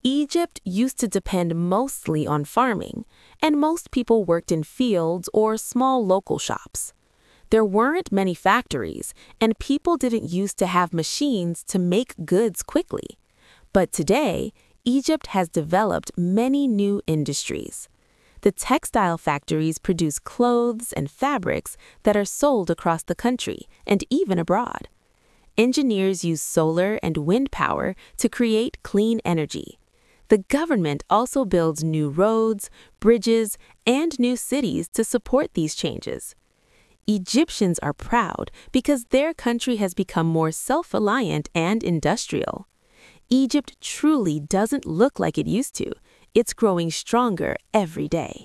Egypt used to depend mostly on farming, and most people worked in fields or small local shops. There weren't many factories, and people didn't used to have machines to make goods quickly. But today, Egypt has developed many new industries. The textile factories produce clothes and fabrics that are sold across the country and even abroad. Engineers use solar and wind power to create clean energy. The government also builds new roads, bridges, and new cities to support these changes. Egyptians are proud because their country has become more self-reliant and industrial. Egypt truly doesn't look like it used to. It's growing stronger every day.